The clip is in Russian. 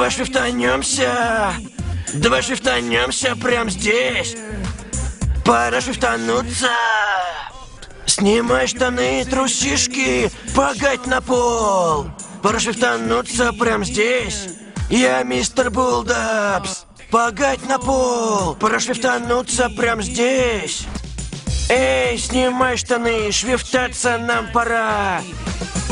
Давай швифтанемся. Давай швифтанемся прямо здесь. Пора швифтануться. Снимай штаны и трусишки, погать на пол. Пора швифтануться прямо здесь. Я мистер Булдапс. Погать на пол. Пора швифтануться прямо здесь. Эй, снимай штаны, швифтаться нам пора.